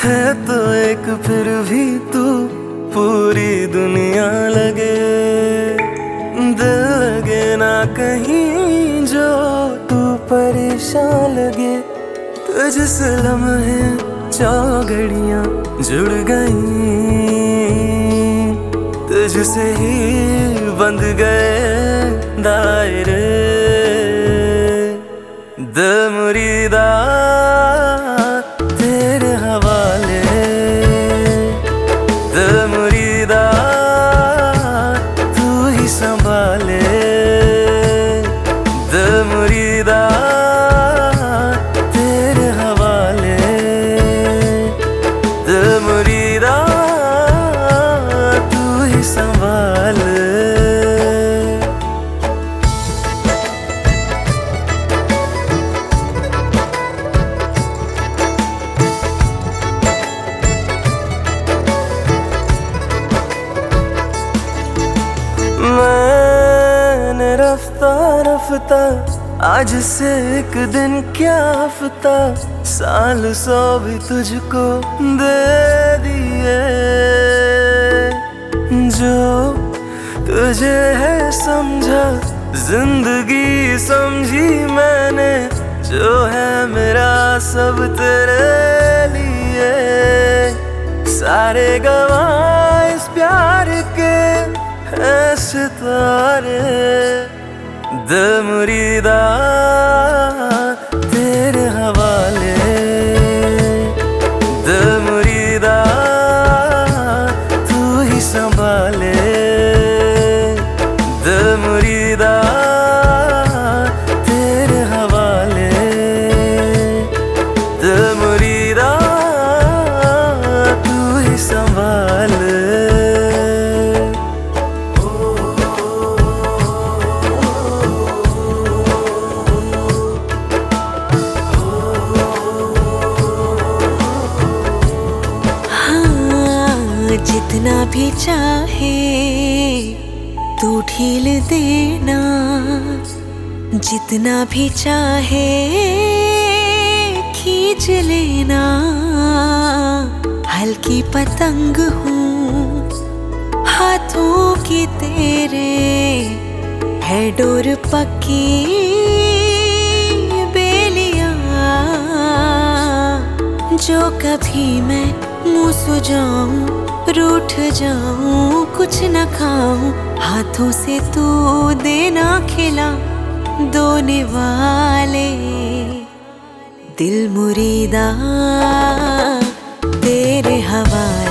है तो एक फिर भी तू पूरी दुनिया लगे, दिल लगे ना कहीं जो तू परेशान लगे। तुझसे लम्हे चौघड़ियां जुड़ गई, तुझसे ही बंध गए दायरे। दिल मुरीदा तेरे हवाले, दिल मुरीदा तू ही संभाले। दिल मुरीदा तेरे हवाले, दिल मुरीदा तू ही संभाले। मैंने रफ्ता रफ्ता आज से एक दिन क्या हफ्ता, साल 100 भी तुझको दे दिए। जो तुझे है समझा जिंदगी समझी मैंने, जो है मेरा सब तेरे लिए। सारे गवाह इस प्यार के है सितारे। दिल मुरीदा तेरे हवाले, दिल मुरीदा तू ही संभाले। दिल मुरीदा तेरे हवाले, दिल मुरीदा तू ही संभाले। जितना भी चाहे तू ढील देना, जितना भी चाहे खींच लेना। हल्की पतंग हूँ हाथों की तेरे, है डोर पक्की बेलियां। जो कभी मैं मुँह सुझाऊं रूठ जाऊं, कुछ न खाऊं, हाथों से तू देना खिला दोने वाले। दिल मुरीदा तेरे हवाले।